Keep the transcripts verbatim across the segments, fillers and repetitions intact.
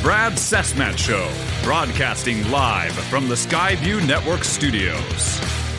Brad Cessmat Show, broadcasting live from the Skyview Network studios.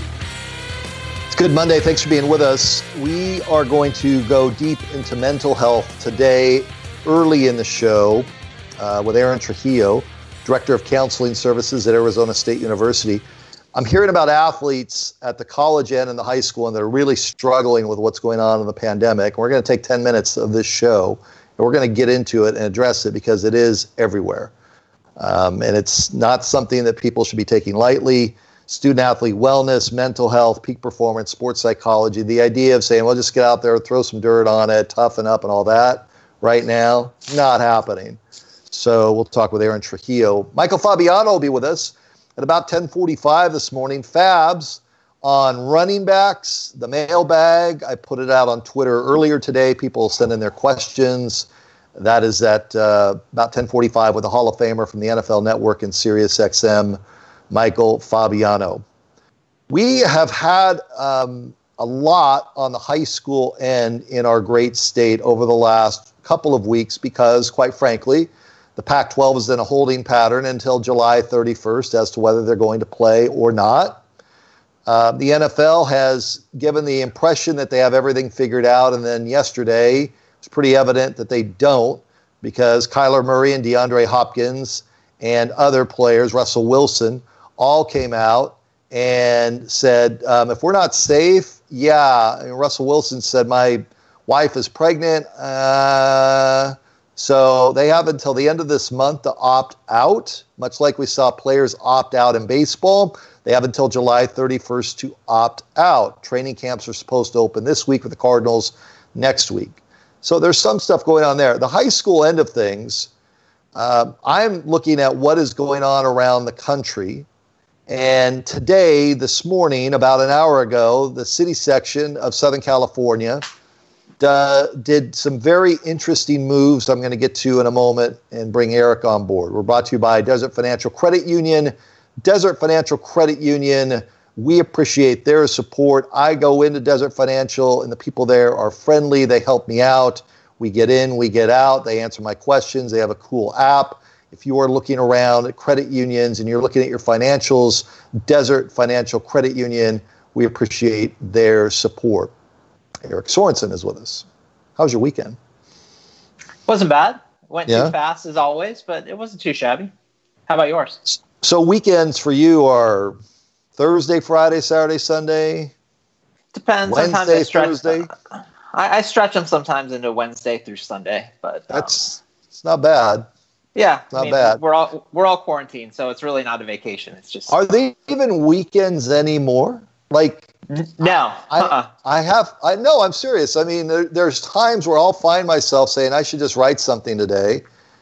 It's Good Monday. Thanks for being with us. We are going to go deep into mental health today, early in the show, uh, with Aaron Trujillo, Director of Counseling Services at Arizona State University. I'm hearing about athletes at the college end and the high school, and they're really struggling with what's going on in the pandemic. We're going to take ten minutes of this show, and we're going to get into it and address it because it is everywhere. Um, and it's not something that people should be taking lightly. Student-athlete wellness, mental health, peak performance, sports psychology, the idea of saying, well, just get out there, throw some dirt on it, toughen up and all that, right now, not happening. So we'll talk with Aaron Trujillo. Michael Fabiano will be with us at about ten forty-five this morning. Fabs on running backs, the mailbag. I put it out on Twitter earlier today. People send in their questions. That is at uh, about ten forty-five with the Hall of Famer from the N F L Network and Sirius X M, Michael Fabiano. We have had um, a lot on the high school end in our great state over the last couple of weeks because, quite frankly, the Pac twelve is in a holding pattern until July thirty-first as to whether they're going to play or not. Uh, the N F L has given the impression that they have everything figured out, and then yesterday it's pretty evident that they don't because Kyler Murray and DeAndre Hopkins and other players, Russell Wilson, all came out and said, um, if we're not safe, yeah. And Russell Wilson said, my wife is pregnant. Uh, so they have until the end of this month to opt out, much like we saw players opt out in baseball. They have until July thirty-first to opt out. Training camps are supposed to open this week with the Cardinals, next week. So there's some stuff going on there. The high school end of things, uh, I'm looking at what is going on around the country. And today, this morning, about an hour ago, the city section of Southern California uh, did some very interesting moves I'm going to get to in a moment and bring Eric on board. We're brought to you by Desert Financial Credit Union. Desert Financial Credit Union, we appreciate their support. I go into Desert Financial, and the people there are friendly. They help me out. We get in, we get out. They answer my questions. They have a cool app. If you are looking around at credit unions and you're looking at your financials, Desert Financial Credit Union, we appreciate their support. Eric Sorensen is with us. How was your weekend? Wasn't bad. Went yeah? too fast as always, but it wasn't too shabby. How about yours? So weekends for you are Thursday, Friday, Saturday, Sunday? Depends. Wednesday, sometimes I stretch, Thursday? I, I stretch them sometimes into Wednesday through Sunday, but um, that's it's not bad. Yeah, not I mean, bad. We're all we're all quarantined, so it's really not a vacation. It's just are they even weekends anymore? Like no, uh-uh. I I have I no, I'm serious. I mean, there, there's times where I'll find myself saying I should just write something today,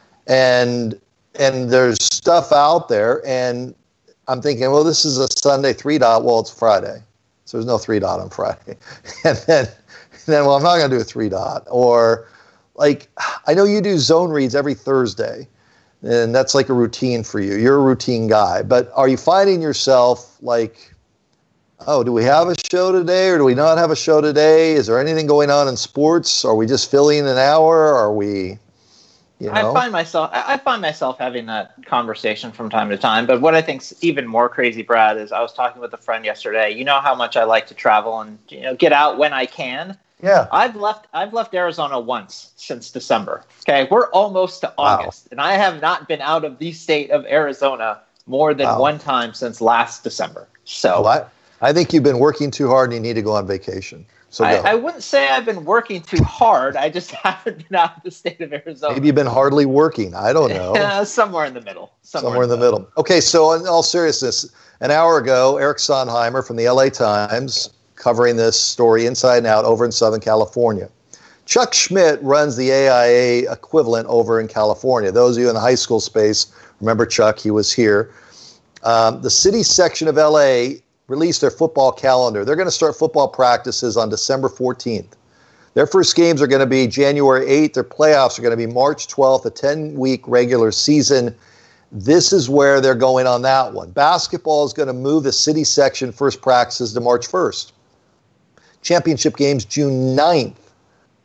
and and there's stuff out there, and I'm thinking, well, this is a Sunday three dot. Well, it's Friday, so there's no three dot on Friday, and then and then well, I'm not going to do a three dot. Or like I know you do zone reads every Thursday. And that's like a routine for you. You're a routine guy. But are you finding yourself like, oh, do we have a show today or do we not have a show today? Is there anything going on in sports? Are we just filling an hour? Are we, you know? I find myself I find myself having that conversation from time to time. But what I think's even more crazy, Brad, is I was talking with a friend yesterday. You know how much I like to travel and you know get out when I can. Yeah. I've left I've left Arizona once since December. Okay. We're almost to August. Wow. And I have not been out of the state of Arizona more than wow. one time since last December. So well, I, I think you've been working too hard and you need to go on vacation. So I, I wouldn't say I've been working too hard. I just haven't been out of the state of Arizona. Maybe you've been hardly working. I don't know. uh, somewhere in the middle. Somewhere, somewhere in the middle. middle. Okay. So in all seriousness, an hour ago, Eric Sondheimer from the L A Times covering this story inside and out over in Southern California. Chuck Schmidt runs the A I A equivalent over in California. Those of you in the high school space, remember Chuck, he was here. Um, the city section of L A released their football calendar. They're going to start football practices on December fourteenth. Their first games are going to be January eighth. Their playoffs are going to be March twelfth, a ten-week regular season. This is where they're going on that one. Basketball is going to move the city section first practices to March first. Championship games June ninth.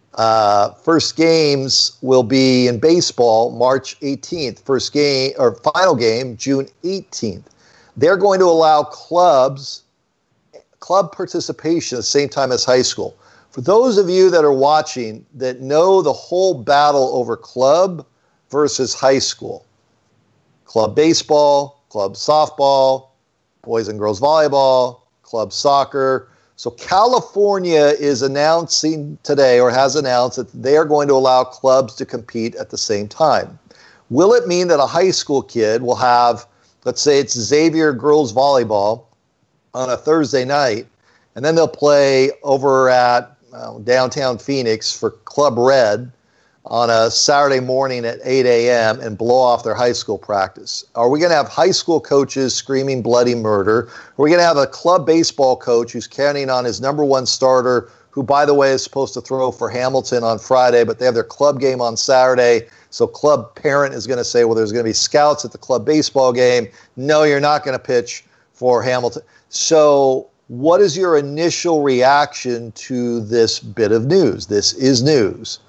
Uh, first games will be in baseball March eighteenth. First game or final game June eighteenth. They're going to allow clubs, club participation at the same time as high school. For those of you that are watching that know the whole battle over club versus high school, club baseball, club softball, boys and girls volleyball, club soccer. So California is announcing today, or has announced, that they are going to allow clubs to compete at the same time. Will it mean that a high school kid will have, let's say it's Xavier girls volleyball on a Thursday night, and then they'll play over at uh, downtown Phoenix for Club Red on a Saturday morning at eight a.m. and blow off their high school practice? Are we going to have high school coaches screaming bloody murder? Are we going to have a club baseball coach who's counting on his number one starter, who, by the way, is supposed to throw for Hamilton on Friday, but they have their club game on Saturday, so club parent is going to say, well, there's going to be scouts at the club baseball game. No, you're not going to pitch for Hamilton. So what is your initial reaction to this bit of news? This is news.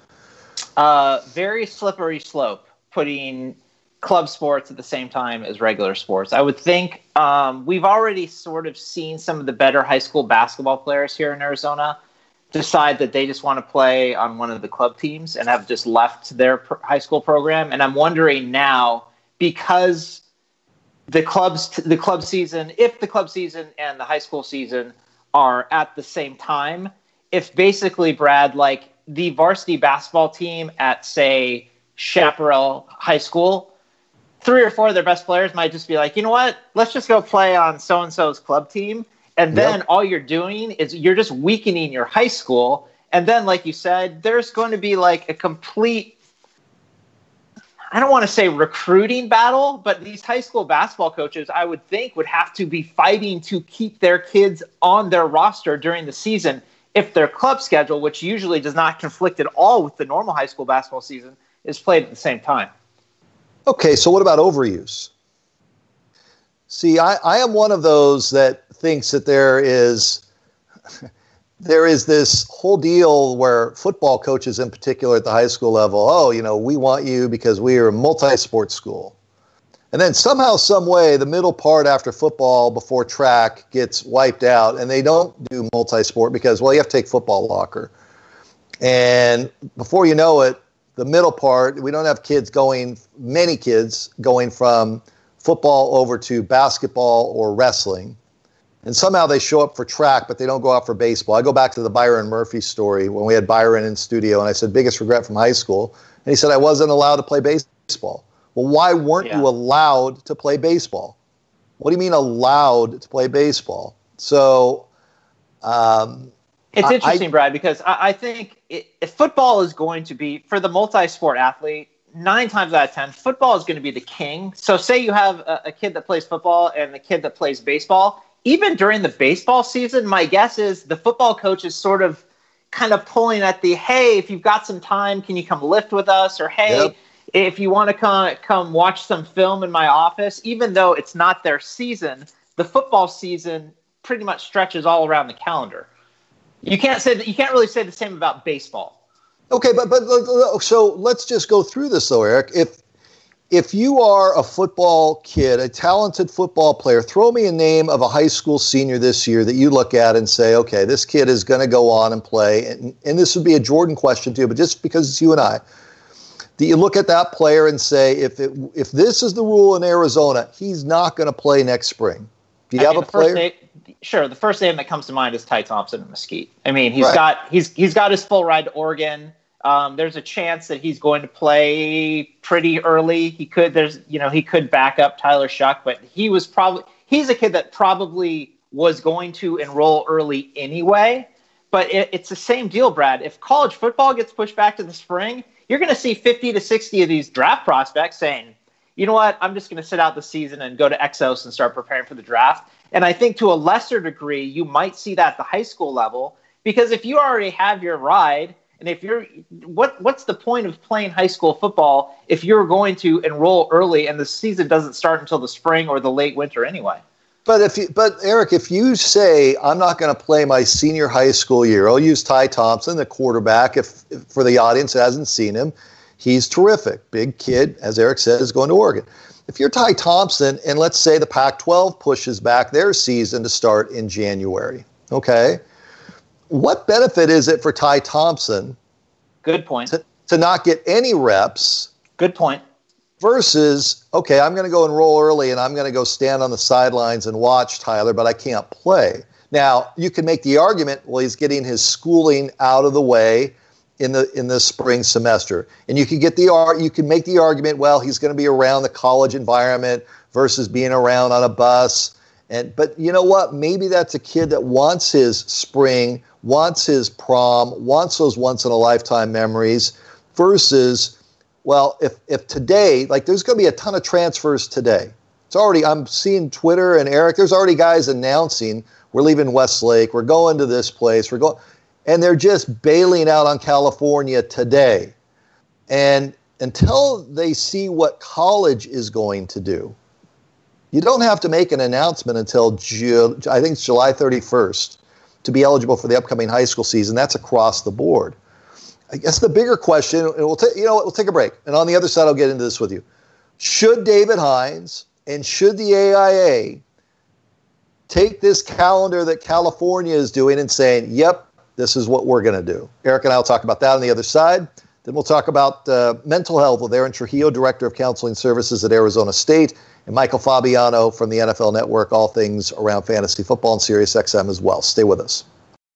Uh, very slippery slope, putting club sports at the same time as regular sports. I would think um, we've already sort of seen some of the better high school basketball players here in Arizona decide that they just want to play on one of the club teams and have just left their pr- high school program. And I'm wondering now, because the clubs, t- the club season, if the club season and the high school season are at the same time, if basically, Brad, like, the varsity basketball team at, say, Chaparral High School, three or four of their best players might just be like, you know what, let's just go play on so-and-so's club team. And then yep. all you're doing is you're just weakening your high school. And then, like you said, there's going to be like a complete, I don't want to say recruiting battle, but these high school basketball coaches, I would think, would have to be fighting to keep their kids on their roster during the season if their club schedule, which usually does not conflict at all with the normal high school basketball season, is played at the same time. Okay, so what about overuse? See, I, I am one of those that thinks that there is there is this whole deal where football coaches in particular at the high school level, oh, you know, we want you because we are a multi-sport school. And then somehow, some way, the middle part after football before track gets wiped out, and they don't do multi-sport because, well, you have to take football locker. And before you know it, the middle part, we don't have kids going, many kids going from football over to basketball or wrestling. And somehow they show up for track, but they don't go out for baseball. I go back to the Byron Murphy story when we had Byron in studio, and I said, biggest regret from high school. And he said, I wasn't allowed to play baseball. Well, why weren't yeah. you allowed to play baseball? What do you mean allowed to play baseball? So um, it's I, interesting, I, Brad, because I, I think it, if football is going to be, for the multi-sport athlete, nine times out of ten, football is going to be the king. So say you have a, a kid that plays football and the kid that plays baseball. Even during the baseball season, my guess is the football coach is sort of kind of pulling at the, hey, if you've got some time, can you come lift with us? Or, hey, yep. if you want to come come watch some film in my office, even though it's not their season, the football season pretty much stretches all around the calendar. You can't say that, you can't really say the same about baseball. Okay, but but so let's just go through this though, Eric. If if you are a football kid, a talented football player, throw me a name of a high school senior this year that you look at and say, okay, this kid is going to go on and play. And, and this would be a Jordan question too, but just because it's you and I. Do you look at that player and say, if it, if this is the rule in Arizona, he's not going to play next spring? Do you I have mean, a player? Name, sure. The first name that comes to mind is Ty Thompson and Mesquite. I mean, he's right. got he's he's got his full ride to Oregon. Um, there's a chance that he's going to play pretty early. He could there's you know he could back up Tyler Shuck, but he was probably he's a kid that probably was going to enroll early anyway. But it, it's the same deal, Brad. If college football gets pushed back to the spring, you're going to see fifty to sixty of these draft prospects saying, you know what, I'm just going to sit out the season and go to Exos and start preparing for the draft. And I think to a lesser degree, you might see that at the high school level, because if you already have your ride, and if you're, what what's the point of playing high school football if you're going to enroll early and the season doesn't start until the spring or the late winter anyway? but if you, but Eric, if you say I'm not going to play my senior high school year, I'll use Ty Thompson, the quarterback. If, if for the audience who hasn't seen him, he's terrific, big kid, as Eric said, is going to Oregon. If you're Ty Thompson, and let's say the Pac twelve pushes back their season to start in January, okay, what benefit is it for Ty Thompson? Good point. To, to not get any reps. Good point. Versus, okay, I'm going to go enroll early and I'm going to go stand on the sidelines and watch Tyler, but I can't play. Now, you can make the argument, well, he's getting his schooling out of the way in the in the spring semester. And you can get the you can make the argument, well, he's going to be around the college environment versus being around on a bus. And but you know what? Maybe that's a kid that wants his spring, wants his prom, wants those once in a lifetime memories versus, well, if if today, like there's going to be a ton of transfers today. It's already, I'm seeing Twitter and Eric, there's already guys announcing we're leaving Westlake, we're going to this place, we're going, and they're just bailing out on California today. And until they see what college is going to do, you don't have to make an announcement until Ju- I think it's July thirty-first to be eligible for the upcoming high school season. That's across the board. I guess the bigger question, and we'll ta- you know what, we'll take a break. And on the other side, I'll get into this with you. Should David Hines and should the A I A take this calendar that California is doing and saying, yep, this is what we're going to do? Eric and I will talk about that on the other side. Then we'll talk about uh, mental health with Aaron Trujillo, Director of Counseling Services at Arizona State, and Michael Fabiano from the N F L Network, all things around fantasy football and Sirius X M as well. Stay with us.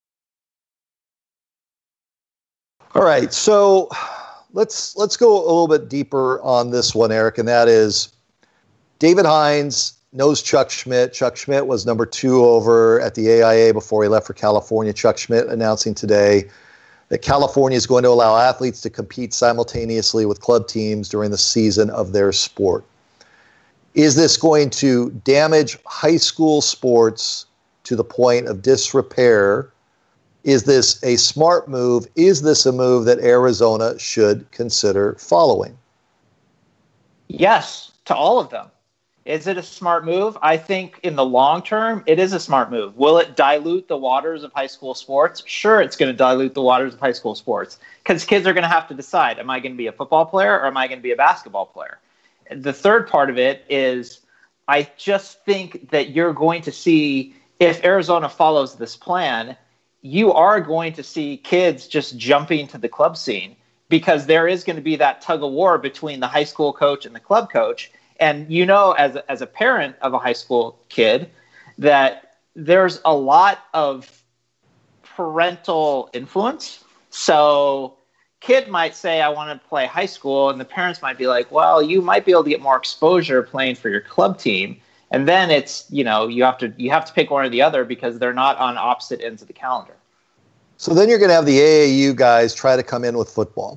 All right, so let's let's go a little bit deeper on this one, Eric, and that is David Hines knows Chuck Schmidt. Chuck Schmidt was number two over at the A I A before he left for California. Chuck Schmidt announcing today that California is going to allow athletes to compete simultaneously with club teams during the season of their sport. Is this going to damage high school sports to the point of disrepair? Is this a smart move? Is this a move that Arizona should consider following? Yes, to all of them. Is it a smart move? I think in the long term, it is a smart move. Will it dilute the waters of high school sports? Sure, it's going to dilute the waters of high school sports because kids are going to have to decide, am I going to be a football player or am I going to be a basketball player? The third part of it is I just think that you're going to see, if Arizona follows this plan, you are going to see kids just jumping to the club scene because there is going to be that tug of war between the high school coach and the club coach. And you know, as a, as a parent of a high school kid, that there's a lot of parental influence. So kid might say, I want to play high school, and the parents might be like, well, you might be able to get more exposure playing for your club team. And then it's, you know, you have to you have to pick one or the other because they're not on opposite ends of the calendar. So then you're going to have the A A U guys try to come in with football.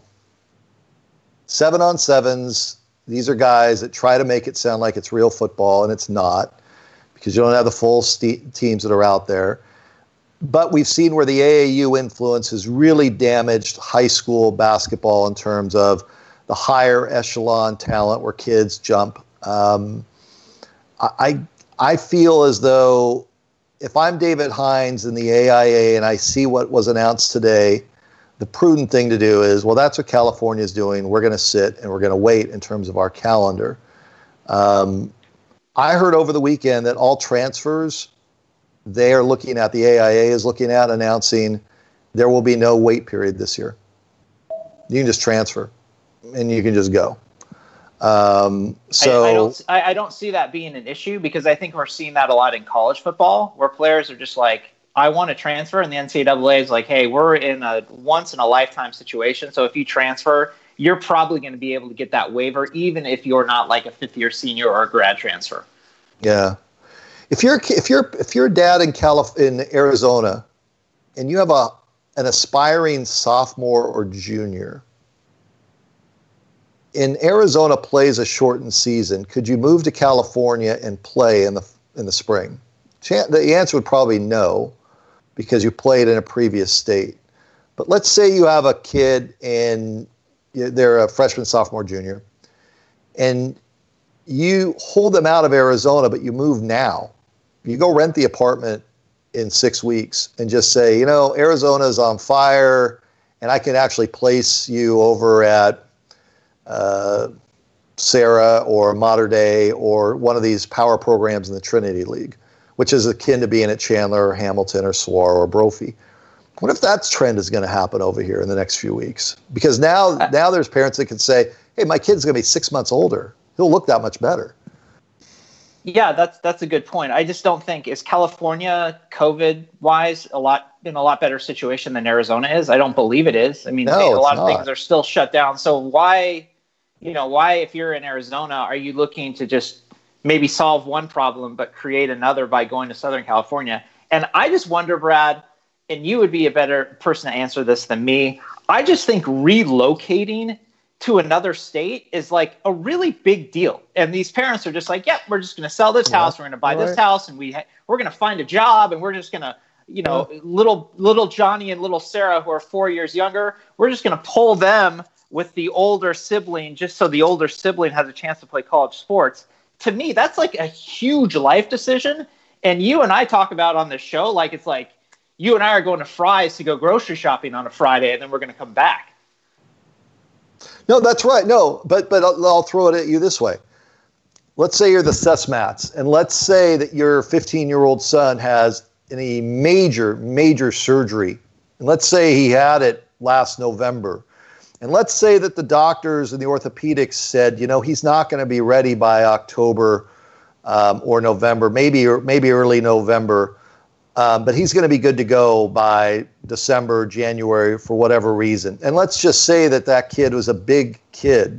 Seven on sevens. These are guys that try to make it sound like it's real football, and it's not because you don't have the full st- teams that are out there. But we've seen where the A A U influence has really damaged high school basketball in terms of the higher echelon talent where kids jump. Um, I I feel as though if I'm David Hines in the A I A and I see what was announced today, the prudent thing to do is, well, that's what California is doing. We're going to sit and we're going to wait in terms of our calendar. Um, I heard over the weekend that all transfers, they are looking at, the A I A is looking at announcing there will be no wait period this year. You can just transfer and you can just go. Um, so I, I, don't, I, I don't see that being an issue because I think we're seeing that a lot in college football where players are just like, I want to transfer, and the N C double A is like, hey, we're in a once-in-a-lifetime situation, so if you transfer, you're probably going to be able to get that waiver, even if you're not like a fifth-year senior or a grad transfer. Yeah. If you're if you're if you're a dad in Calif- in Arizona, and you have a an aspiring sophomore or junior, and Arizona plays a shortened season, could you move to California and play in the in the spring? The answer would probably no, because you played in a previous state. But let's say you have a kid and they're a freshman, sophomore, junior, and you hold them out of Arizona, but you move now you go rent the apartment in six weeks and just say, you know, Arizona's on fire, and I can actually place you over at uh, Sarah or Mater Dei or one of these power programs in the Trinity League, which is akin to being at Chandler or Hamilton or Swar or Brophy. What if that trend is going to happen over here in the next few weeks? Because now, now there's parents that can say, hey, my kid's going to be six months older. He'll look that much better. Yeah, that's that's a good point. I just don't think, is California COVID-wise a lot in a lot better situation than Arizona is? I don't believe it is. I mean, no, a lot not. of things are still shut down. So why, you know, why, if you're in Arizona, are you looking to just maybe solve one problem but create another by going to Southern California? And I just wonder, Brad, and you would be a better person to answer this than me, I just think relocating to another state is like a really big deal. And these parents are just like, yep, we're just going to sell this yeah, house. We're going to buy right. this house, and we ha- we're going to find a job, and we're just going to, you know, yeah. little, little Johnny and little Sarah, who are four years younger, we're just going to pull them with the older sibling just so the older sibling has a chance to play college sports. To me, that's like a huge life decision. And you and I talk about on this show, like it's like you and I are going to Fry's to go grocery shopping on a Friday, and then we're going to come back. No, that's right. No, but but I'll, I'll throw it at you this way. Let's say you're the Sesmats, and let's say that your fifteen-year-old son has any major, major surgery. And let's say he had it last November. And let's say that the doctors and the orthopedics said, you know, he's not going to be ready by October um, or November, maybe or maybe early November. Um, but he's going to be good to go by December, January, for whatever reason. And let's just say that that kid was a big kid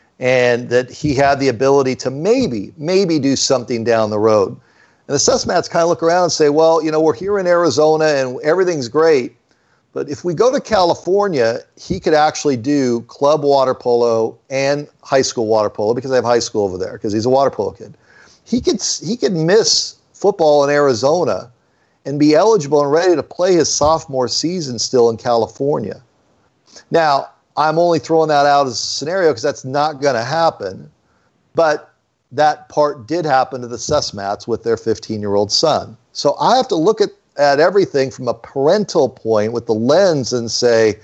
and that he had the ability to maybe, maybe do something down the road. And the Sesmats kind of look around and say, well, you know, we're here in Arizona and everything's great. But if we go to California, he could actually do club water polo and high school water polo, because I have high school over there, because he's a water polo kid. He could, he could miss football in Arizona and be eligible and ready to play his sophomore season still in California. Now, I'm only throwing that out as a scenario because that's not going to happen. But that part did happen to the Sesmats with their fifteen-year-old son. So I have to look at, at everything from a parental point with the lens and say,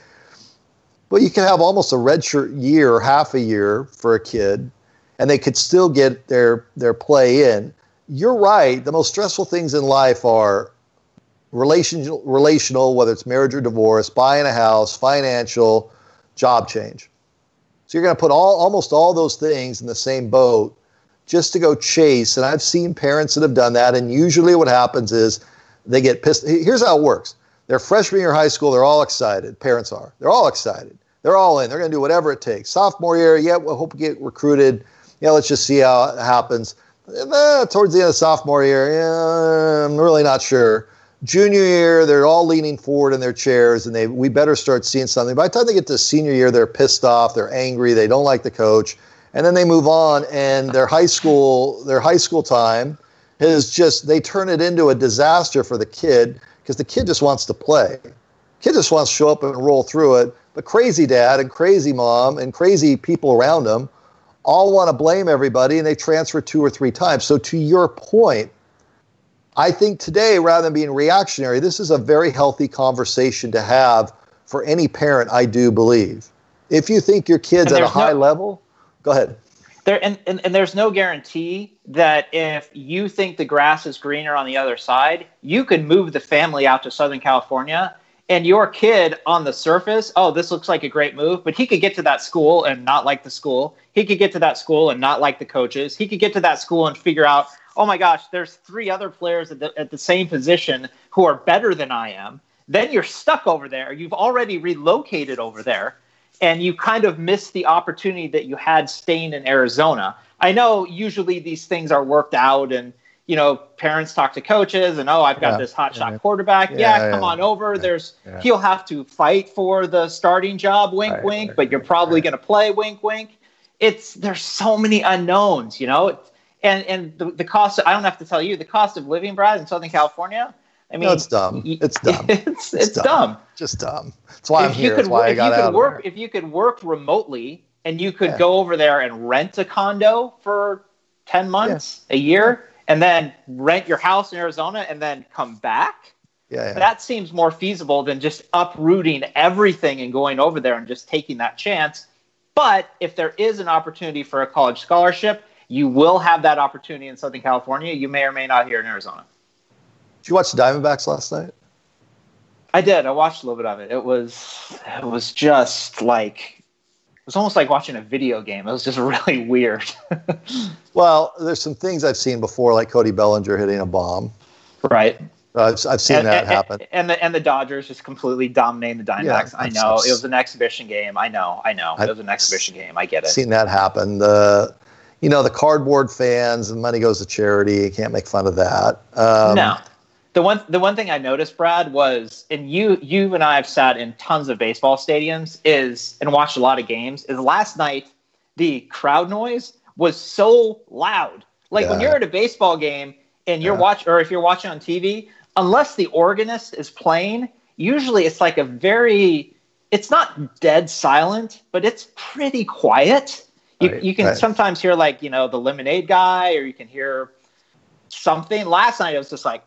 well, you can have almost a redshirt year or half a year for a kid, and they could still get their, their play in. You're right. The most stressful things in life are Relational, relational, whether it's marriage or divorce, buying a house, financial, job change. So you're going to put all almost all those things in the same boat just to go chase. And I've seen parents that have done that. And usually what happens is they get pissed. Here's how it works. They're freshman year of high school. They're all excited. Parents are. They're all excited. They're all in. They're going to do whatever it takes. Sophomore year, yeah, we'll hope we get recruited. Yeah, let's just see how it happens. And then towards the end of sophomore year, yeah, I'm really not sure. Junior year, they're all leaning forward in their chairs, and they we better start seeing something. By the time they get to senior year, they're pissed off, they're angry, they don't like the coach, and then they move on. And their high school, their high school time is just they turn it into a disaster for the kid because the kid just wants to play. The kid just wants to show up and roll through it. But crazy dad and crazy mom and crazy people around them all want to blame everybody, and they transfer two or three times. So to your point, I think today, rather than being reactionary, this is a very healthy conversation to have for any parent, I do believe. If you think your kid's at a high no, level, go ahead. There and, and, and there's no guarantee that if you think the grass is greener on the other side, you could move the family out to Southern California, and your kid on the surface, oh, this looks like a great move, but he could get to that school and not like the school. He could get to that school and not like the coaches. He could get to that school and figure out, oh my gosh, there's three other players at the, at the same position who are better than I am. Then you're stuck over there. You've already relocated over there, and you kind of miss the opportunity that you had staying in Arizona. I know usually these things are worked out, and you know, parents talk to coaches and, oh, I've got yeah, this hot shot yeah. quarterback. Yeah, yeah come yeah, on over. Yeah, There's yeah. He'll have to fight for the starting job, wink, right, wink, right, but you're probably right. going to play, wink, wink. It's there's so many unknowns, you know. And and the, the cost, I don't have to tell you, the cost of living, Brad, in Southern California, I mean. No, it's dumb. It's dumb. It's, it's, it's dumb. dumb. Just dumb. That's why if I'm here. Could, That's why I got out work, of there. If you could work remotely and you could yeah. go over there and rent a condo for ten months, yeah. a year, and then rent your house in Arizona and then come back. Yeah, yeah. That seems more feasible than just uprooting everything and going over there and just taking that chance. But if there is an opportunity for a college scholarship, you will have that opportunity in Southern California. You may or may not here in Arizona. Did you watch the Diamondbacks last night? I did. I watched a little bit of it. It was, it was just like, it was almost like watching a video game. It was just really weird. Well, there's some things I've seen before, like Cody Bellinger hitting a bomb. Right. Uh, I've, I've seen and, that and, happen. And the and the Dodgers just completely dominating the Diamondbacks. Yeah, I know. It was an exhibition game. I know. I know. It was an exhibition game. I get it. Seen that happen. The, you know, the cardboard fans and money goes to charity. You can't make fun of that. Um, no. The one the one thing I noticed, Brad, was, and you you and I have sat in tons of baseball stadiums is and watched a lot of games, is last night the crowd noise was so loud. Like Yeah. when you're at a baseball game and you're Yeah. watch or if you're watching on T V, unless the organist is playing, usually it's like a very it's not dead silent, but it's pretty quiet. You Right, you can right. sometimes hear like, you know, the lemonade guy, or you can hear something. Last night it was just like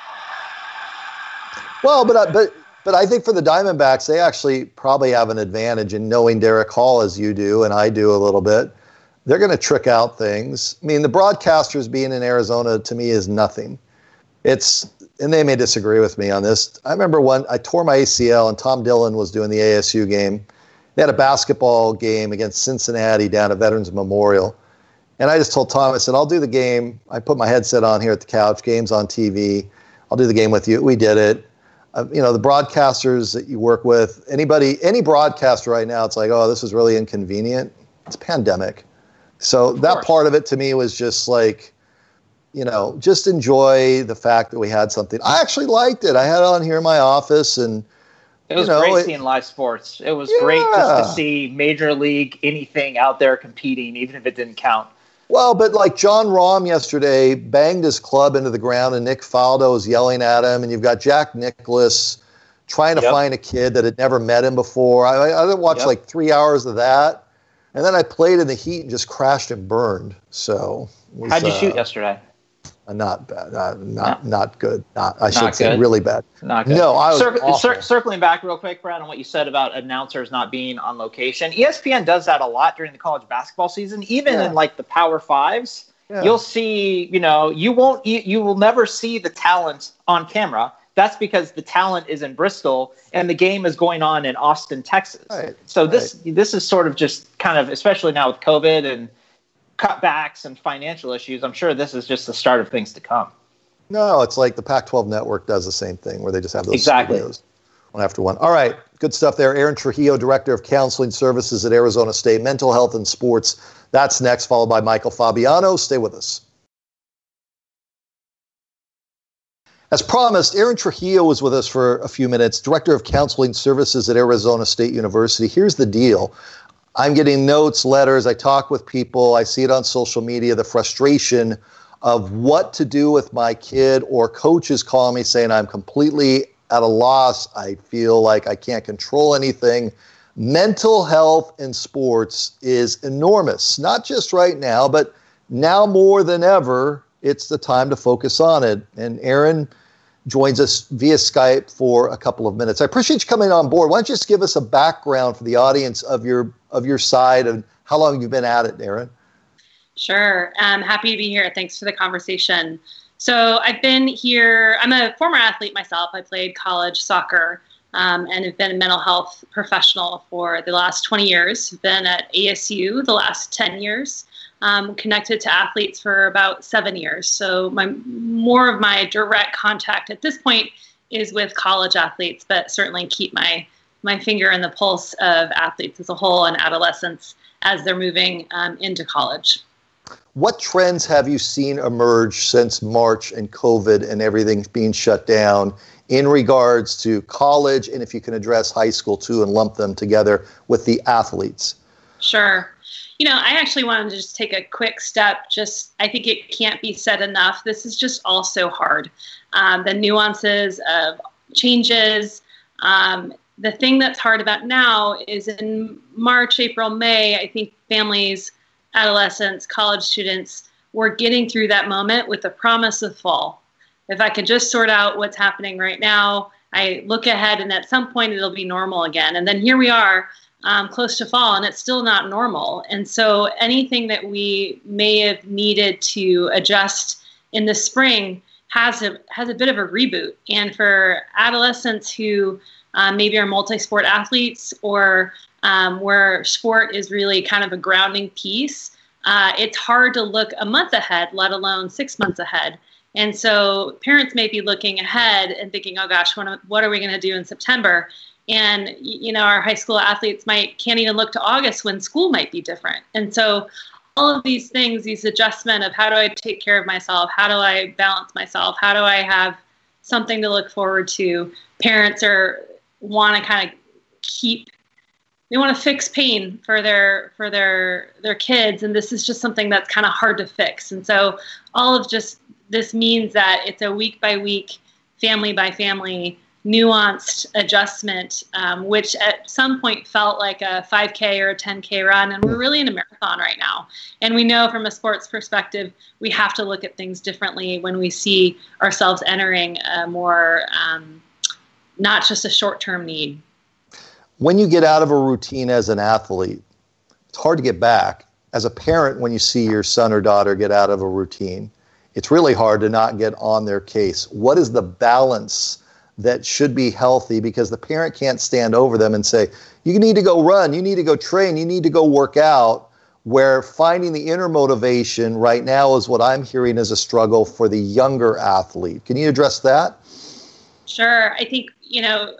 Well, but I, but but I think for the Diamondbacks, they actually probably have an advantage in knowing Derek Hall as you do and I do a little bit. They're going to trick out things. I mean, the broadcasters being in Arizona to me is nothing. It's and they may disagree with me on this. I remember when I tore my A C L and Tom Dillon was doing the A S U game. They had a basketball game against Cincinnati down at Veterans Memorial. And I just told Tom, I said, I'll do the game. I put my headset on here at the couch, game's on T V. I'll do the game with you. We did it. Uh, you know, the broadcasters that you work with, anybody, any broadcaster right now, it's like, oh, this is really inconvenient. It's a pandemic. So that part of it to me was just like, you know, just enjoy the fact that we had something. I actually liked it. I had it on here in my office, and it was you know, great it, seeing live sports. It was yeah. great just to see Major League, anything out there competing, even if it didn't count. Well, but like John Rahm yesterday banged his club into the ground and Nick Faldo was yelling at him, and you've got Jack Nicklaus trying to Yep. find a kid that had never met him before. I, I didn't watch Yep. like three hours of that. And then I played in the heat and just crashed and burned. So it was, How'd you uh, shoot yesterday? uh, not bad. Uh, not No. not good. Not I should Not say good? really bad. Not good. No, I was Cir- awful. cir- circling back real quick, Brad, on what you said about announcers not being on location. E S P N does that a lot during the college basketball season, even Yeah. in like the Power Fives. Yeah. You'll see, you know, you won't, you, you will never see the talent on camera. That's because the talent is in Bristol and the game is going on in Austin, Texas. Right, So this this is sort of just kind of, especially now with COVID and cutbacks and financial issues, I'm sure this is just the start of things to come. No, it's like the Pac twelve network does the same thing where they just have those Exactly. studios one after one. All right, good stuff there. Aaron Trujillo, Director of Counseling Services at Arizona State, Mental Health and Sports. That's next, followed by Michael Fabiano. Stay with us. As promised, Aaron Trujillo was with us for a few minutes, Director of Counseling Services at Arizona State University. Here's the deal. I'm getting notes, letters, I talk with people, I see it on social media, the frustration of what to do with my kid, or coaches call me saying I'm completely at a loss. I feel like I can't control anything. Mental health in sports is enormous, not just right now, but now more than ever, it's the time to focus on it. And Aaron joins us via Skype for a couple of minutes. I appreciate you coming on board. Why don't you just give us a background for the audience of your of your side and how long you've been at it, Aaron? Sure. I'm happy to be here. Thanks for the conversation. So I've been here. I'm a former athlete myself. I played college soccer um, and have been a mental health professional for the last twenty years. Been at A S U the last ten years. Um, connected to athletes for about seven years. So my more of my direct contact at this point is with college athletes, but certainly keep my my finger in the pulse of athletes as a whole and adolescents as they're moving um, into college. What trends have you seen emerge since March and COVID and everything being shut down in regards to college, and if you can address high school too and lump them together with the athletes? Sure. You know, I actually wanted to just take a quick step. Just, I think it can't be said enough. This is just all so hard. Um, the nuances of changes. Um, the thing that's hard about now is in March, April, May, I think families, adolescents, college students we're getting through that moment with the promise of fall. If I could just sort out what's happening right now, I look ahead and at some point it'll be normal again. And then here we are um, close to fall and it's still not normal. And so anything that we may have needed to adjust in the spring has a has a bit of a reboot. And for adolescents who um, maybe are multi-sport athletes or um, where sport is really kind of a grounding piece, uh, it's hard to look a month ahead, let alone six months ahead. And so parents may be looking ahead and thinking, oh gosh, what, what are we going to do in September? And, you know, our high school athletes might can't even look to August when school might be different. And so all of these things, these adjustment of how do I take care of myself? How do I balance myself? How do I have something to look forward to? Parents are want to kind of keep, they want to fix pain for their for their their kids. And this is just something that's kind of hard to fix. And so all of just this means that it's a week by week, family by family, nuanced adjustment, um, which at some point felt like a five K or a ten K run. And we're really in a marathon right now. And we know from a sports perspective, we have to look at things differently when we see ourselves entering a more, um, not just a short-term need. When you get out of a routine as an athlete, it's hard to get back. As a parent, when you see your son or daughter get out of a routine, it's really hard to not get on their case. What is the balance that should be healthy? Because the parent can't stand over them and say, you need to go run, you need to go train, you need to go work out, where finding the inner motivation right now is what I'm hearing is a struggle for the younger athlete. Can you address that? Sure. I think, you know,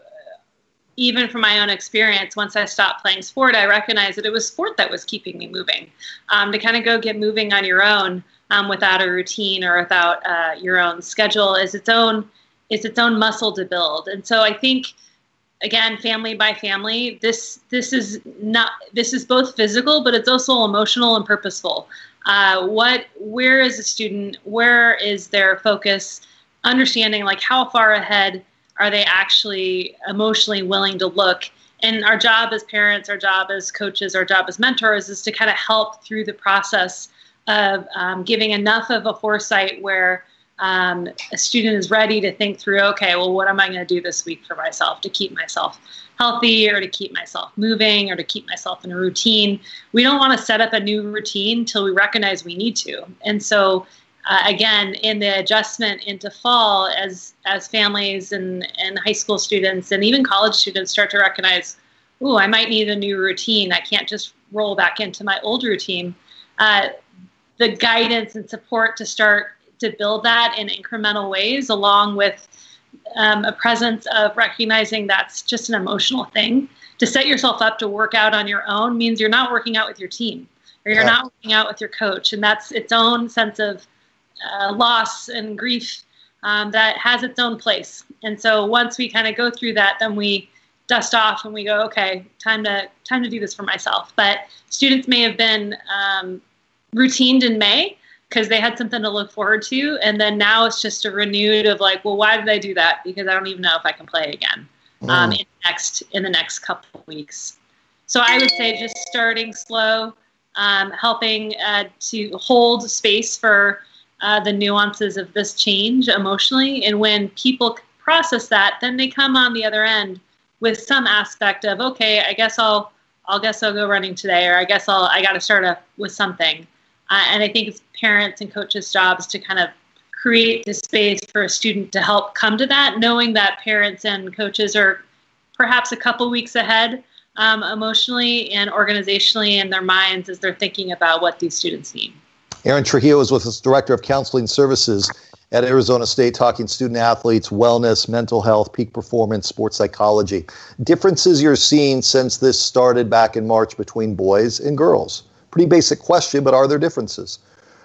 even from my own experience, once I stopped playing sport, I recognized that it was sport that was keeping me moving. Um, to kind of go get moving on your own um, without a routine or without uh, your own schedule is its own is its own muscle to build. And so I think, again, family by family, this this is not this is both physical, but it's also emotional and purposeful. Uh, what where is the student? Where is their focus? Understanding like how far ahead are they actually emotionally willing to look? And our job as parents, our job as coaches, our job as mentors is to kind of help through the process of um, giving enough of a foresight where um, a student is ready to think through, okay, well, what am I going to do this week for myself to keep myself healthy or to keep myself moving or to keep myself in a routine? We don't want to set up a new routine until we recognize we need to. And so Uh, again, in the adjustment into fall, as as families and, and high school students and even college students start to recognize, ooh, I might need a new routine. I can't just roll back into my old routine. Uh, the guidance and support to start to build that in incremental ways, along with um, a presence of recognizing that's just an emotional thing. To set yourself up to work out on your own means you're not working out with your team, or you're yeah. not working out with your coach. And that's its own sense of Uh, loss and grief um, that has its own place. And so once we kind of go through that, then we dust off and we go, okay, time to time to do this for myself. But students may have been um, routined in May because they had something to look forward to. And then now it's just a renewed of like, well, why did I do that? Because I don't even know if I can play again um, mm. in, the next, in the next couple of weeks. So I would say just starting slow, um, helping uh, to hold space for Uh, the nuances of this change emotionally. And when people process that, then they come on the other end with some aspect of, okay, I guess I'll, I'll guess I'll go running today, or I guess I'll, I got to start up with something. Uh, and I think it's parents and coaches' jobs to kind of create the space for a student to help come to that, knowing that parents and coaches are perhaps a couple weeks ahead um, emotionally and organizationally in their minds as they're thinking about what these students need. Erin Trujillo is with us, Director of Counseling Services at Arizona State, talking student athletes, wellness, mental health, peak performance, sports psychology. Differences you're seeing since this started back in March between boys and girls? Pretty basic question, but are there differences?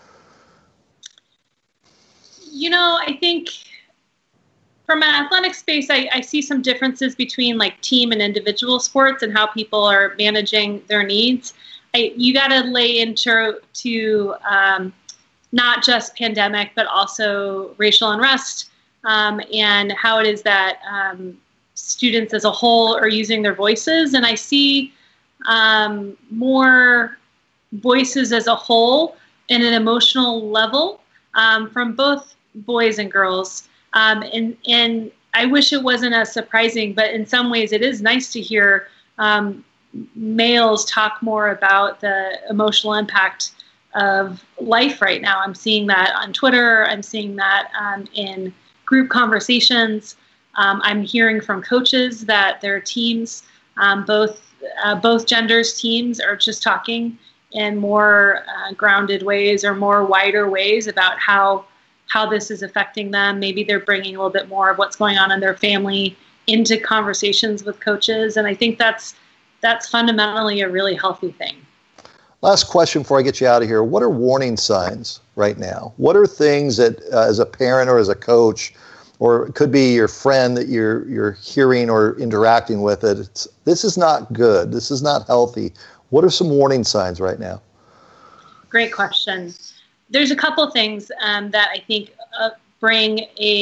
You know, I think from an athletic space, I, I see some differences between like team and individual sports and how people are managing their needs. I, you got to lay into to um, not just pandemic, but also racial unrest um, and how it is that um, students as a whole are using their voices. And I see um, more voices as a whole in an emotional level um, from both boys and girls. Um, and, and I wish it wasn't as surprising, but in some ways it is nice to hear um, males talk more about the emotional impact of life right now. I'm seeing that on Twitter. I'm seeing that um, in group conversations. Um, I'm hearing from coaches that their teams, um, both uh, both genders teams, are just talking in more uh, grounded ways or more wider ways about how how this is affecting them. Maybe they're bringing a little bit more of what's going on in their family into conversations with coaches, and I think that's that's fundamentally a really healthy thing. Last question before I get you out of here. What are warning signs right now? What are things that, uh, as a parent or as a coach, or it could be your friend that you're you're hearing or interacting with, that it's, this is not good, this is not healthy? What are some warning signs right now? Great question. There's a couple things um, that I think uh, bring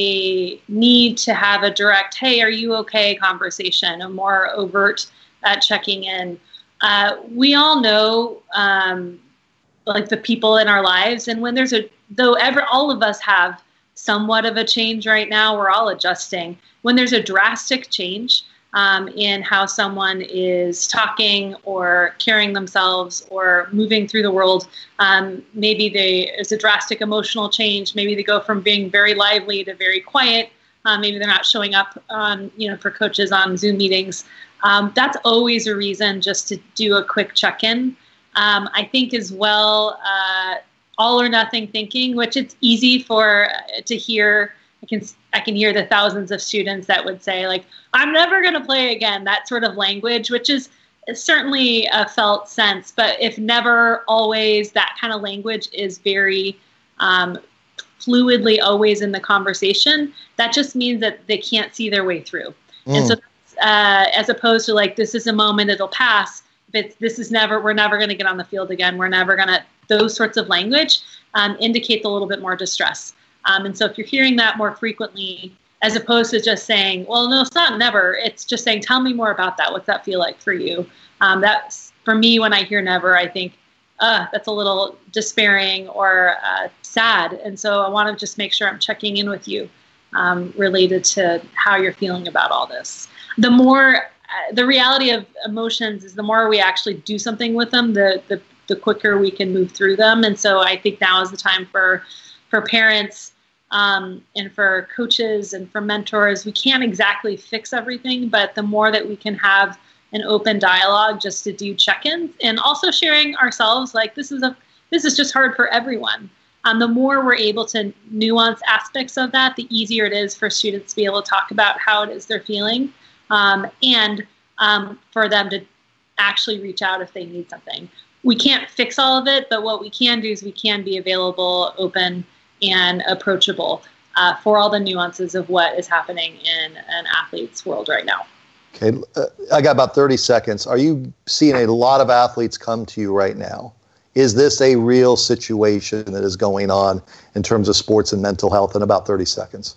a need to have a direct, hey, are you okay conversation, a more overt uh, checking in. Uh, we all know um, like the people in our lives, and when there's a, though ever, all of us have somewhat of a change right now, we're all adjusting. When there's a drastic change um, in how someone is talking or carrying themselves or moving through the world, um, maybe they, it's a drastic emotional change. Maybe they go from being very lively to very quiet. Um, maybe they're not showing up on, you know, for coaches on Zoom meetings. Um, that's always a reason just to do a quick check-in. Um, I think as well, uh, all or nothing thinking, which it's easy for uh, to hear. I can I can hear the thousands of students that would say, like, I'm never going to play again, that sort of language, which is certainly a felt sense. But if never, always, that kind of language is very um, fluidly always in the conversation, that just means that they can't see their way through. Mm. And so uh, as opposed to like, this is a moment, it'll pass. If it's, this is never, we're never going to get on the field again. We're never going to, those sorts of language um, indicate a little bit more distress. Um, and so if you're hearing that more frequently, as opposed to just saying, well, no, it's not never, it's just saying, tell me more about that. What's that feel like for you? Um, that's, for me, when I hear never, I think, uh, that's a little despairing or uh, sad. And so I want to just make sure I'm checking in with you um, related to how you're feeling about all this. The more, uh, the reality of emotions is the more we actually do something with them, the, the the quicker we can move through them. And so I think now is the time for for parents um, and for coaches and for mentors. We can't exactly fix everything, but the more that we can have an open dialogue just to do check-ins and also sharing ourselves, like this is a this is just hard for everyone. Um, the more we're able to nuance aspects of that, the easier it is for students to be able to talk about how it is they're feeling um, and um, for them to actually reach out if they need something. We can't fix all of it, but what we can do is we can be available, open, and approachable uh, for all the nuances of what is happening in an athlete's world right now. Okay, uh, I got about thirty seconds. Are you seeing a lot of athletes come to you right now? Is this a real situation that is going on in terms of sports and mental health? In about thirty seconds.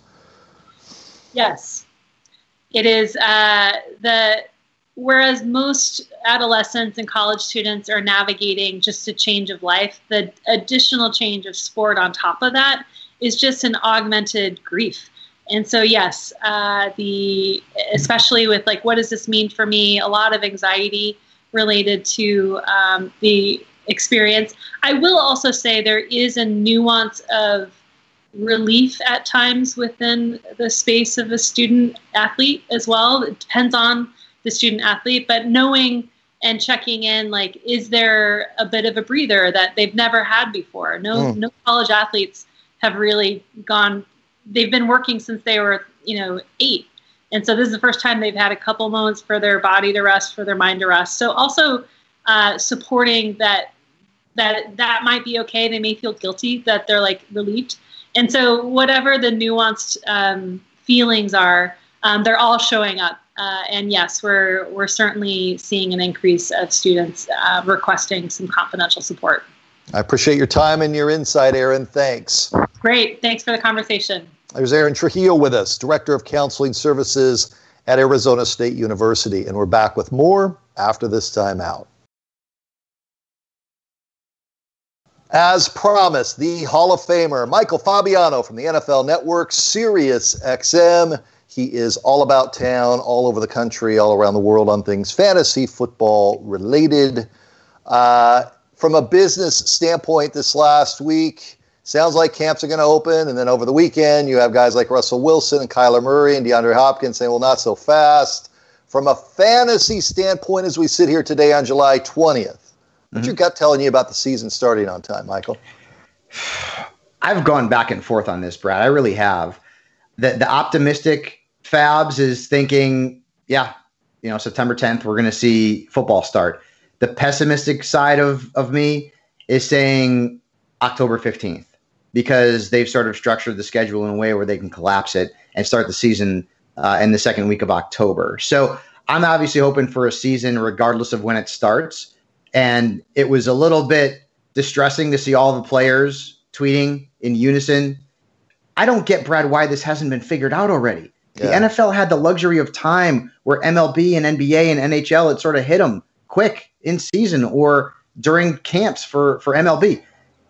Yes, it is. Uh, the Whereas most adolescents and college students are navigating just a change of life, the additional change of sport on top of that is just an augmented grief. And so, yes, uh, the especially with like, what does this mean for me? A lot of anxiety related to um, the experience. I will also say there is a nuance of relief at times within the space of a student athlete as well. It depends on the student athlete, but knowing and checking in, like, is there a bit of a breather that they've never had before? No, mm. no college athletes have really gone, they've been working since they were, you know, eight. And so this is the first time they've had a couple moments for their body to rest, for their mind to rest. So also uh, supporting that, that that might be okay. They may feel guilty that they're like relieved. And so whatever the nuanced um, feelings are, um, they're all showing up. Uh, and yes, we're we're certainly seeing an increase of students uh, requesting some confidential support. I appreciate your time and your insight, Erin. Thanks. Great. Thanks for the conversation. There's Erin Trujillo with us, Director of Counseling Services at Arizona State University. And we're back with more after this time out. As promised, the Hall of Famer, Michael Fabiano from the N F L Network, Sirius X M. He is all about town, all over the country, all around the world on things fantasy football related. Uh, from a business standpoint this last week, sounds like camps are going to open. And then over the weekend, you have guys like Russell Wilson and Kyler Murray and DeAndre Hopkins saying, well, not so fast. From a fantasy standpoint, as we sit here today on July twentieth, mm-hmm. what's your gut telling you about the season starting on time, Michael? I've gone back and forth on this, Brad. I really have. The, the optimistic Fabs is thinking, yeah, you know, September tenth, we're going to see football start. The pessimistic side of, of me is saying October fifteenth, because they've sort of structured the schedule in a way where they can collapse it and start the season uh, in the second week of October. So I'm obviously hoping for a season regardless of when it starts. And it was a little bit distressing to see all the players tweeting in unison. I don't get, Brad, why this hasn't been figured out already. The yeah. N F L had the luxury of time where M L B and N B A and N H L had sort of hit them quick in season or during camps for, for M L B.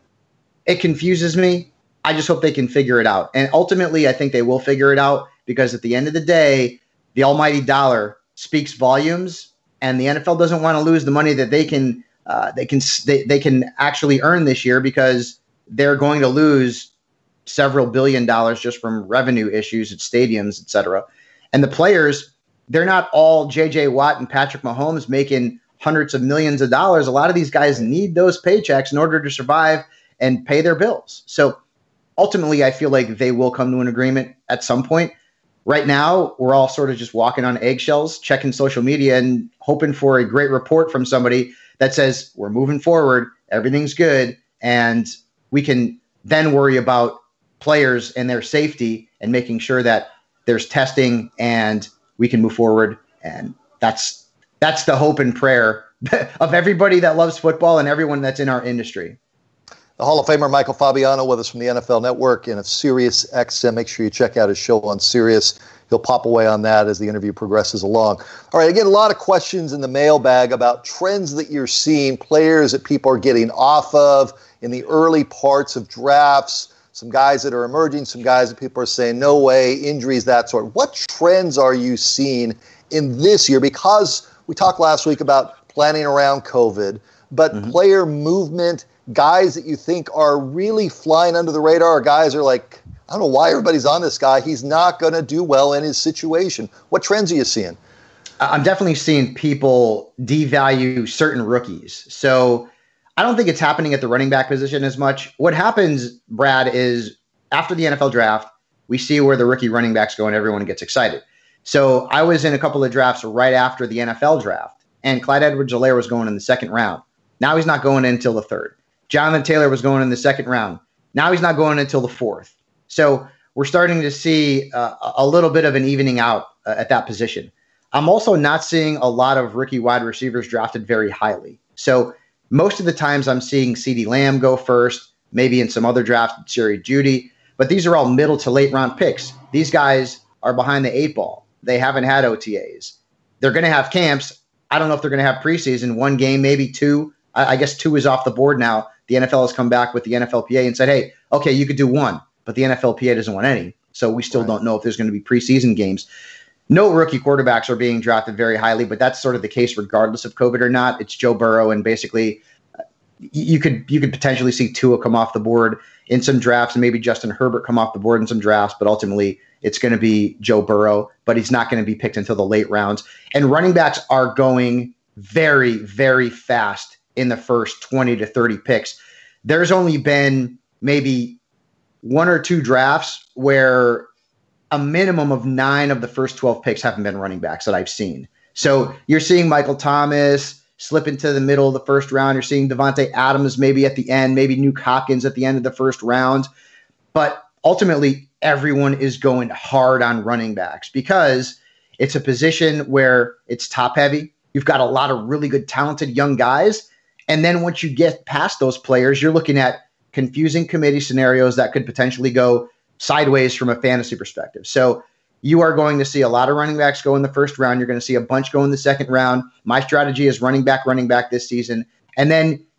It confuses me. I just hope they can figure it out. And ultimately, I think they will figure it out, because at the end of the day, the almighty dollar speaks volumes, and the N F L doesn't want to lose the money that they can uh, they can they, they can actually earn this year, because they're going to lose several billion dollars just from revenue issues at stadiums, et cetera. And the players, they're not all J J Watt and Patrick Mahomes making hundreds of millions of dollars. A lot of these guys need those paychecks in order to survive and pay their bills. So ultimately, I feel like they will come to an agreement at some point. Right now, we're all sort of just walking on eggshells, checking social media and hoping for a great report from somebody that says, we're moving forward, everything's good, and we can then worry about players and their safety and making sure that there's testing and we can move forward. And that's that's the hope and prayer of everybody that loves football and everyone that's in our industry. The Hall of Famer Michael Fabiano with us from the N F L Network and of Sirius X M. Make sure you check out his show on Sirius. He'll pop away on that as the interview progresses along. All right, again, a lot of questions in the mailbag about trends that you're seeing, players that people are getting off of in the early parts of drafts, some guys that are emerging, some guys that people are saying, no way, injuries, that sort. What trends are you seeing in this year? Because we talked last week about planning around COVID, but mm-hmm. player movement, guys that you think are really flying under the radar, guys are like, I don't know why everybody's on this guy. He's not going to do well in his situation. What trends are you seeing? I'm definitely seeing people devalue certain rookies. So I don't think it's happening at the running back position as much. What happens, Brad, is after the N F L draft, we see where the rookie running backs go and everyone gets excited. So I was in a couple of drafts right after the N F L draft, and Clyde Edwards-Helaire was going in the second round. Now he's not going in until the third. Jonathan Taylor was going in the second round. Now he's not going until the fourth. So we're starting to see uh, a little bit of an evening out uh, at that position. I'm also not seeing a lot of rookie wide receivers drafted very highly. So most of the times I'm seeing CeeDee Lamb go first, maybe in some other drafts, Jerry Jeudy, but these are all middle to late round picks. These guys are behind the eight ball. They haven't had O T As. They're going to have camps. I don't know if they're going to have preseason, one game, maybe two. I, I guess two is off the board now. The N F L has come back with the N F L P A and said, hey, okay, you could do one, but the N F L P A doesn't want any. So we still right. don't know if there's going to be preseason games. No rookie quarterbacks are being drafted very highly, but that's sort of the case regardless of COVID or not. It's Joe Burrow, and basically uh, you could you could potentially see Tua come off the board in some drafts, and maybe Justin Herbert come off the board in some drafts, but ultimately it's going to be Joe Burrow, but he's not going to be picked until the late rounds. And running backs are going very, very fast in the first twenty to thirty picks. There's only been maybe one or two drafts where a minimum of nine of the first twelve picks haven't been running backs that I've seen. So you're seeing Michael Thomas slip into the middle of the first round. You're seeing Devontae Adams maybe at the end, maybe Nuke Hopkins at the end of the first round. But ultimately, everyone is going hard on running backs because it's a position where it's top heavy. You've got a lot of really good, talented young guys. And then once you get past those players, you're looking at confusing committee scenarios that could potentially go sideways from a fantasy perspective. So you are going to see a lot of running backs go in the first round. You're going to see a bunch go in the second round. My strategy is running back, running back this season. And then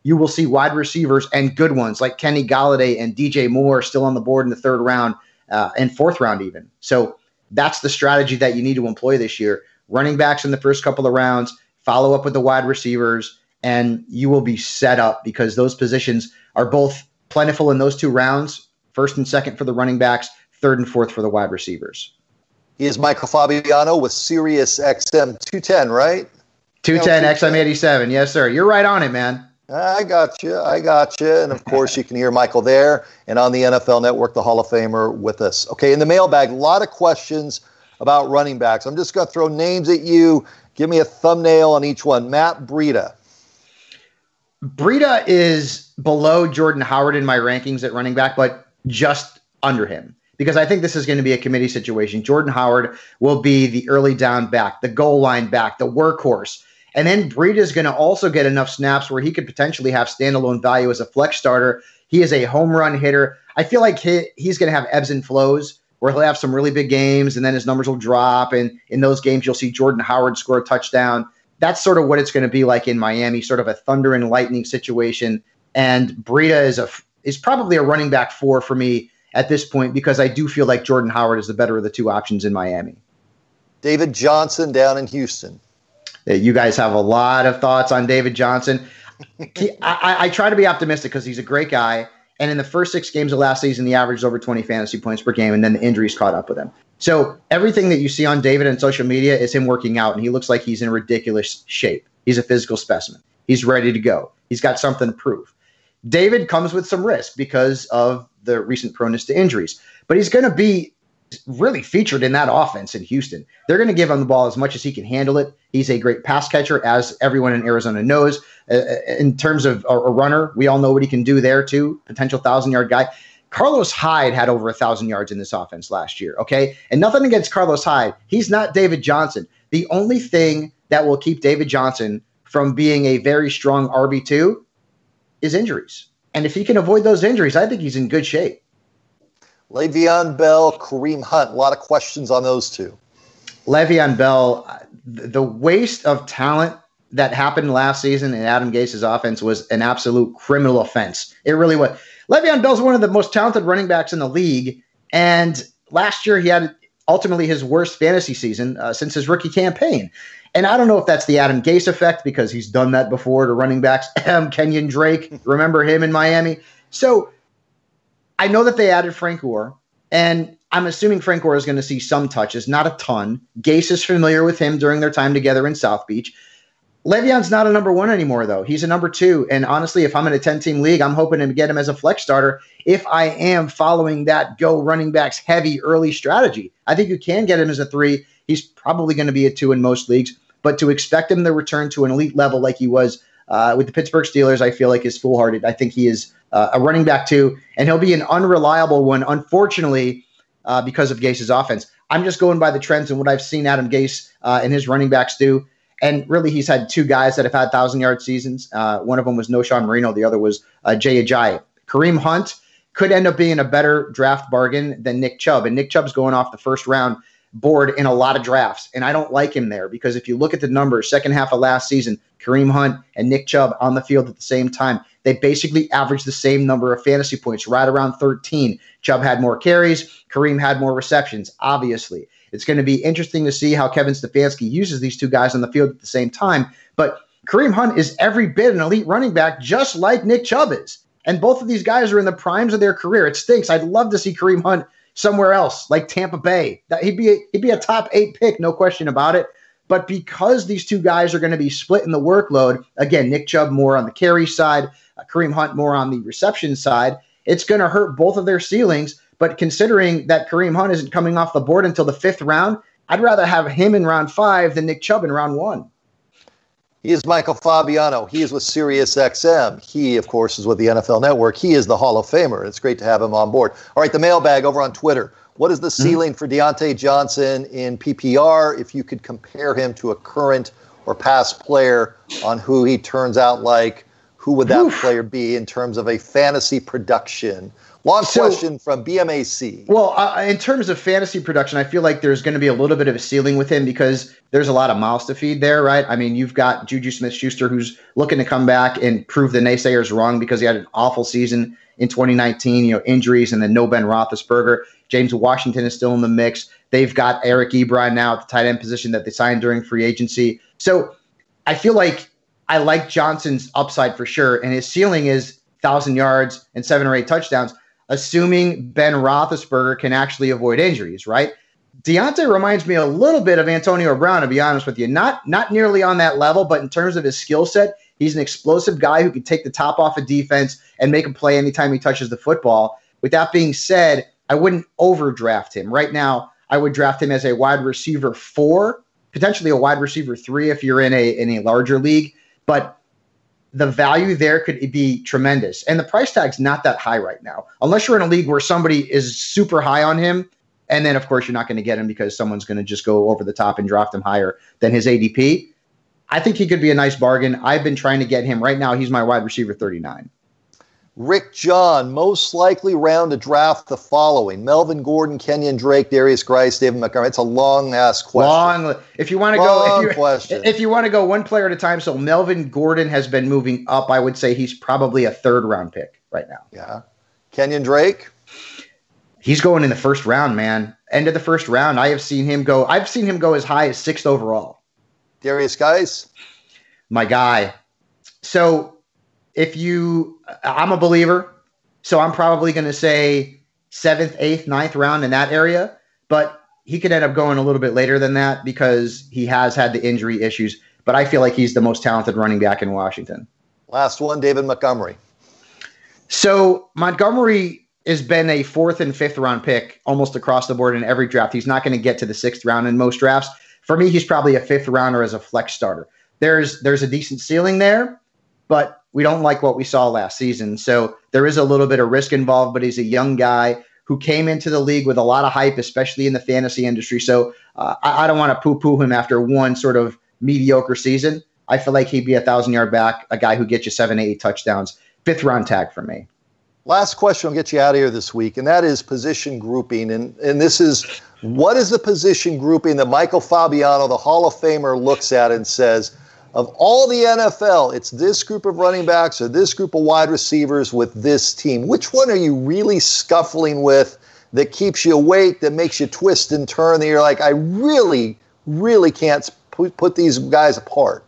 you will see wide receivers and good ones like Kenny Golladay and D J Moore still on the board in the third round uh, and fourth round even. So that's the strategy that you need to employ this year. Running backs in the first couple of rounds, follow up with the wide receivers, and you will be set up because those positions are both plentiful in those two rounds, first and second for the running backs, third and fourth for the wide receivers. He is Michael Fabiano with Sirius X M two ten, right? two ten X M eighty-seven. Yes, sir. You're right on it, man. I got you. I got you. And, of course, you can hear Michael there and on the N F L Network, the Hall of Famer with us. Okay, in the mailbag, a lot of questions about running backs. I'm just going to throw names at you. Give me a thumbnail on each one. Matt Breida. Breida is below Jordan Howard in my rankings at running back, but just under him. Because I think this is going to be a committee situation. Jordan Howard will be the early down back, the goal line back, the workhorse. And then Breida is going to also get enough snaps where he could potentially have standalone value as a flex starter. He is a home run hitter. I feel like he, he's going to have ebbs and flows where he'll have some really big games and then his numbers will drop. And in those games, you'll see Jordan Howard score a touchdown. That's sort of what it's going to be like in Miami, sort of a thunder and lightning situation. And Breida is a is probably a running back four for me at this point because I do feel like Jordan Howard is the better of the two options in Miami. David Johnson down in Houston. You guys have a lot of thoughts on David Johnson. He, I, I try to be optimistic because he's a great guy. And in the first six games of last season, he averaged over twenty fantasy points per game, and then the injuries caught up with him. So everything that you see on David on social media is him working out, and he looks like he's in ridiculous shape. He's a physical specimen. He's ready to go. He's got something to prove. David comes with some risk because of the recent proneness to injuries, but he's going to be really featured in that offense in Houston. They're going to give him the ball as much as he can handle it. He's a great pass catcher, as everyone in Arizona knows. Uh, in terms of a, a runner, we all know what he can do there too, potential thousand-yard guy. Carlos Hyde had over one thousand yards in this offense last year, okay? And nothing against Carlos Hyde. He's not David Johnson. The only thing that will keep David Johnson from being a very strong R B two is injuries. And if he can avoid those injuries, I think he's in good shape. Le'Veon Bell, Kareem Hunt. A lot of questions on those two. Le'Veon Bell, the waste of talent that happened last season in Adam Gase's offense was an absolute criminal offense. It really was. Le'Veon Bell's one of the most talented running backs in the league, and last year he had ultimately his worst fantasy season uh, since his rookie campaign. And I don't know if that's the Adam Gase effect because he's done that before to running backs. Kenyon Drake, remember him in Miami? So I know that they added Frank Gore, and I'm assuming Frank Gore is going to see some touches, not a ton. Gase is familiar with him during their time together in South Beach. Le'Veon's not a number one anymore, though. He's a number two. And honestly, if I'm in a ten-team league, I'm hoping to get him as a flex starter if I am following that go running backs heavy early strategy. I think you can get him as a three. He's probably going to be a two in most leagues. But to expect him to return to an elite level like he was uh, with the Pittsburgh Steelers, I feel like is foolhardy. I think he is uh, a running back too, and he'll be an unreliable one, unfortunately, uh, because of Gase's offense. I'm just going by the trends and what I've seen Adam Gase uh, and his running backs do. And really, he's had two guys that have had one thousand-yard seasons. Uh, one of them was Noshawn Marino. The other was uh, Jay Ajayi. Kareem Hunt could end up being a better draft bargain than Nick Chubb. And Nick Chubb's going off the first round board in a lot of drafts. And I don't like him there because if you look at the numbers, second half of last season, Kareem Hunt and Nick Chubb on the field at the same time, they basically averaged the same number of fantasy points, right around thirteen. Chubb had more carries. Kareem had more receptions, obviously. It's going to be interesting to see how Kevin Stefanski uses these two guys on the field at the same time. But Kareem Hunt is every bit an elite running back, just like Nick Chubb is. And both of these guys are in the primes of their career. It stinks. I'd love to see Kareem Hunt somewhere else, like Tampa Bay. That he'd be a, he'd be a top eight pick, no question about it. But because these two guys are going to be split in the workload, again, Nick Chubb more on the carry side, uh, Kareem Hunt more on the reception side, it's going to hurt both of their ceilings. But considering that Kareem Hunt isn't coming off the board until the fifth round, I'd rather have him in round five than Nick Chubb in round one. He is Michael Fabiano. He is with Sirius X M. He, of course, is with the N F L Network. He is the Hall of Famer. It's great to have him on board. All right, the mailbag over on Twitter. What is the ceiling mm-hmm. for Deontay Johnson in P P R if you could compare him to a current or past player on who he turns out like? Who would that Oof. player be in terms of a fantasy production? Long So- question from B M A C. Well, uh, in terms of fantasy production, I feel like there's going to be a little bit of a ceiling with him because there's a lot of mouths to feed there, right? I mean, you've got Juju Smith-Schuster who's looking to come back and prove the naysayers wrong because he had an awful season in twenty nineteen, you know, injuries, and then no Ben Roethlisberger. James Washington is still in the mix. They've got Eric Ebron now at the tight end position that they signed during free agency. So I feel like I like Johnson's upside for sure, and his ceiling is one thousand yards and seven or eight touchdowns, assuming Ben Roethlisberger can actually avoid injuries, right? Deontay reminds me a little bit of Antonio Brown, to be honest with you. Not not nearly on that level, but in terms of his skill set, he's an explosive guy who can take the top off of defense and make a play anytime he touches the football. With that being said, I wouldn't overdraft him. Right now, I would draft him as a wide receiver four, potentially a wide receiver three if you're in a in a larger league. But the value there could be tremendous. And the price tag's not that high right now, unless you're in a league where somebody is super high on him. And then, of course, you're not going to get him because someone's going to just go over the top and draft him higher than his A D P. I think he could be a nice bargain. I've been trying to get him. Right now, he's my wide receiver thirty-nine. Rick John, most likely round to draft the following: Melvin Gordon, Kenyon Drake, Darius Grice, David Montgomery. It's a long-ass question. Long. If you want to Long go, if you, question. if you want to go one player at a time, so Melvin Gordon has been moving up. I would say he's probably a third-round pick right now. Yeah. Kenyon Drake? He's going in the first round, man. End of the first round. I have seen him go. I've seen him go as high as sixth overall. Darius Guice? My guy. So if you, I'm a believer, so I'm probably going to say seventh, eighth, ninth round in that area, but he could end up going a little bit later than that because he has had the injury issues, but I feel like he's the most talented running back in Washington. Last one, David Montgomery. So Montgomery has been a fourth and fifth round pick almost across the board in every draft. He's not going to get to the sixth round in most drafts. For me, he's probably a fifth rounder as a flex starter. There's there's a decent ceiling there, but we don't like what we saw last season. So there is a little bit of risk involved, but he's a young guy who came into the league with a lot of hype, especially in the fantasy industry. So uh, I, I don't want to poo-poo him after one sort of mediocre season. I feel like he'd be a thousand-yard back, a guy who gets you seven, eight touchdowns. Fifth round tag for me. Last question will get you out of here this week, and that is position grouping. And, and this is, what is the position grouping that Michael Fabiano, the Hall of Famer, looks at and says, of all the N F L, it's this group of running backs or this group of wide receivers with this team. Which one are you really scuffling with that keeps you awake, that makes you twist and turn, that you're like, I really, really can't put, put these guys apart?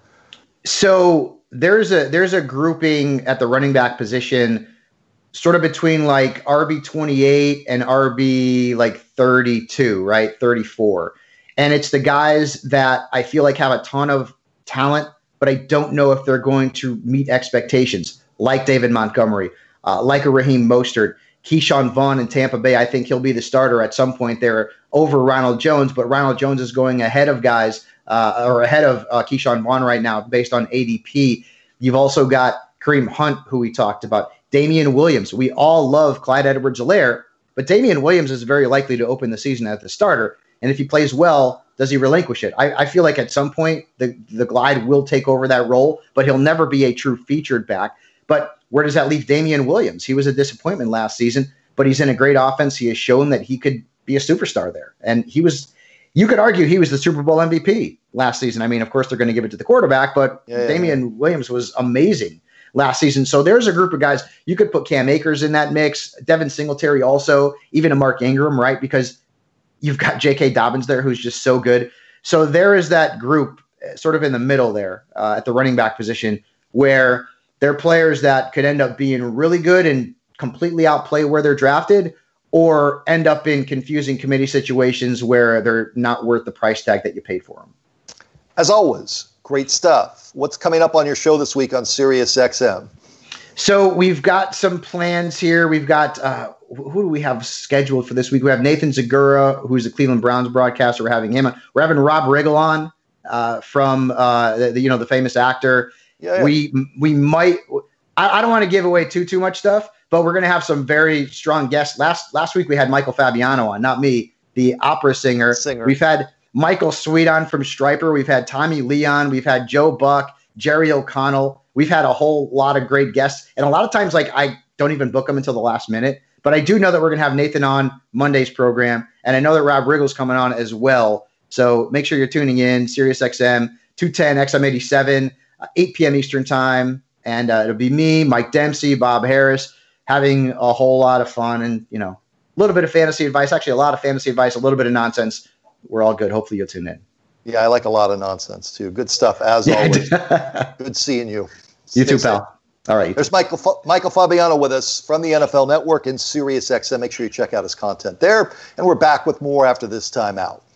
So there's a there's a grouping at the running back position sort of between like R B twenty-eight and R B like thirty-two, right? thirty-four. And it's the guys that I feel like have a ton of talent, but I don't know if they're going to meet expectations, like David Montgomery, uh, like a Raheem Mostert, Keyshawn Vaughn in Tampa Bay. I think he'll be the starter at some point there over Ronald Jones, but Ronald Jones is going ahead of guys uh, or ahead of uh, Keyshawn Vaughn right now based on A D P. You've also got Kareem Hunt, who we talked about, Damian Williams. We all love Clyde Edwards-Helaire, but Damian Williams is very likely to open the season as the starter. And if he plays well, does he relinquish it? I, I feel like at some point the, the Glide will take over that role, but he'll never be a true featured back. But where does that leave Damian Williams? He was a disappointment last season, but he's in a great offense. He has shown that he could be a superstar there. And he was, you could argue he was the Super Bowl M V P last season. I mean, of course, they're going to give it to the quarterback, but yeah, Damian yeah. Williams was amazing last season. So there's a group of guys. You could put Cam Akers in that mix, Devin Singletary also, even a Mark Ingram, right? Because you've got J K. Dobbins there, who's just so good. So there is that group sort of in the middle there uh, at the running back position where they're players that could end up being really good and completely outplay where they're drafted, or end up in confusing committee situations where they're not worth the price tag that you paid for them. As always, great stuff. What's coming up on your show this week on Sirius X M? So we've got some plans here. We've got uh, who do we have scheduled for this week? We have Nathan Zagura, who's a Cleveland Browns broadcaster. We're having him on. We're having Rob Riggle on uh, from uh, the, you know the famous actor. Yeah, yeah. We we might. I, I don't want to give away too too much stuff, but we're going to have some very strong guests. Last last week we had Michael Fabiano on, not me, the opera singer. Singer. We've had Michael Sweet on from Stryper. We've had Tommy Leon. We've had Joe Buck, Jerry O'Connell. We've had a whole lot of great guests, and a lot of times, like I don't even book them until the last minute But I do know that we're going to have Nathan on Monday's program, and I know that Rob Riggle's coming on as well. So make sure you're tuning in, SiriusXM two ten X M eighty-seven, uh, eight p.m. Eastern time. And uh, it'll be me, Mike Dempsey, Bob Harris, having a whole lot of fun and, you know, a little bit of fantasy advice, actually a lot of fantasy advice, a little bit of nonsense. We're all good. Hopefully you'll tune in. Yeah, I like a lot of nonsense, too. Good stuff, as Yeah, always. Good seeing you. You Stay too, safe. pal. All right. There's Michael Fa- Michael Fabiano with us from the N F L Network and SiriusXM. Make sure you check out his content there. And we're back with more after this time out.